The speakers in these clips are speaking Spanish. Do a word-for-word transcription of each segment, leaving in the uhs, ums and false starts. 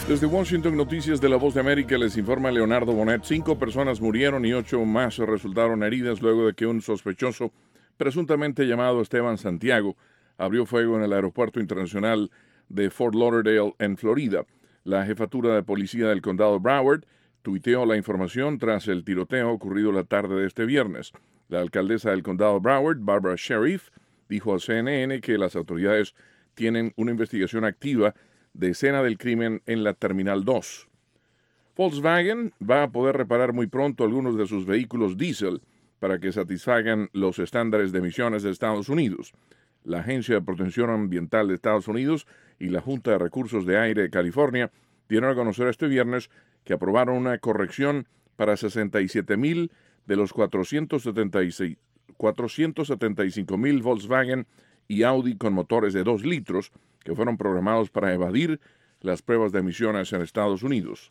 Desde Washington, Noticias de la Voz de América, les informa Leonardo Bonet. Cinco personas murieron y ocho más resultaron heridas luego de que un sospechoso, presuntamente llamado Esteban Santiago, abrió fuego en el aeropuerto internacional de Fort Lauderdale, en Florida. La jefatura de policía del condado Broward tuiteó la información tras el tiroteo ocurrido la tarde de este viernes. La alcaldesa del condado Broward, Barbara Sheriff, dijo a C N N que las autoridades tienen una investigación activa de escena del crimen en la Terminal dos. Volkswagen va a poder reparar muy pronto algunos de sus vehículos diésel para que satisfagan los estándares de emisiones de Estados Unidos. La Agencia de Protección Ambiental de Estados Unidos y la Junta de Recursos de Aire de California dieron a conocer este viernes que aprobaron una corrección para sesenta y siete mil de los cuatrocientos setenta y cinco mil Volkswagen y Audi con motores de dos litros que fueron programados para evadir las pruebas de emisiones en Estados Unidos.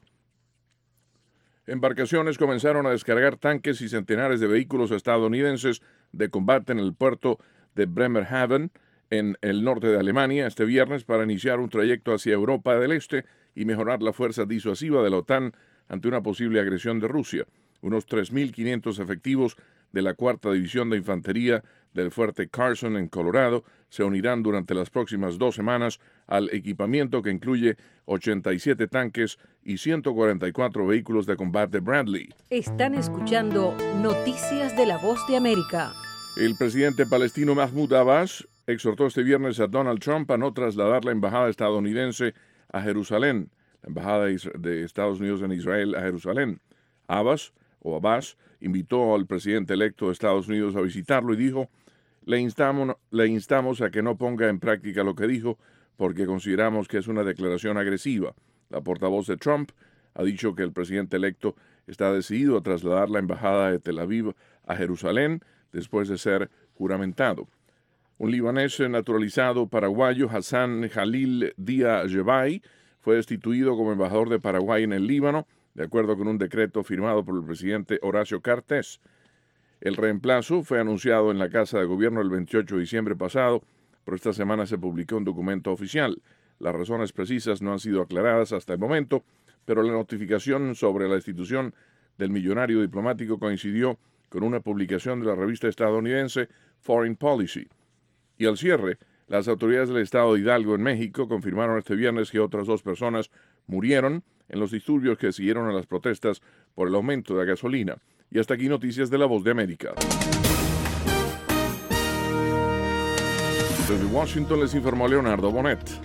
Embarcaciones comenzaron a descargar tanques y centenares de vehículos estadounidenses de combate en el puerto de Bremerhaven, en el norte de Alemania, este viernes para iniciar un trayecto hacia Europa del Este y mejorar la fuerza disuasiva de la OTAN ante una posible agresión de Rusia. Unos tres mil quinientos efectivos de la Cuarta División de Infantería del Fuerte Carson, en Colorado, se unirán durante las próximas dos semanas al equipamiento que incluye ochenta y siete tanques y ciento cuarenta y cuatro vehículos de combate Bradley. Están escuchando Noticias de la Voz de América. El presidente palestino Mahmoud Abbas exhortó este viernes a Donald Trump a no trasladar la embajada estadounidense a Jerusalén, la embajada de Estados Unidos en Israel a Jerusalén. Abbas, o Abbas, invitó al presidente electo de Estados Unidos a visitarlo y dijo: le instamos, le instamos a que no ponga en práctica lo que dijo porque consideramos que es una declaración agresiva. La portavoz de Trump ha dicho que el presidente electo está decidido a trasladar la embajada de Tel Aviv a Jerusalén después de ser juramentado. Un libanés naturalizado paraguayo, Hassan Jalil Dia Jebay, fue destituido como embajador de Paraguay en el Líbano, de acuerdo con un decreto firmado por el presidente Horacio Cartes. El reemplazo fue anunciado en la Casa de Gobierno el veintiocho de diciembre pasado, pero esta semana se publicó un documento oficial. Las razones precisas no han sido aclaradas hasta el momento, pero la notificación sobre la destitución del millonario diplomático coincidió con una publicación de la revista estadounidense Foreign Policy. Y al cierre, las autoridades del estado de Hidalgo, en México, confirmaron este viernes que otras dos personas murieron en los disturbios que siguieron a las protestas por el aumento de la gasolina. Y hasta aquí Noticias de la Voz de América. Desde Washington les informó Leonardo Bonet.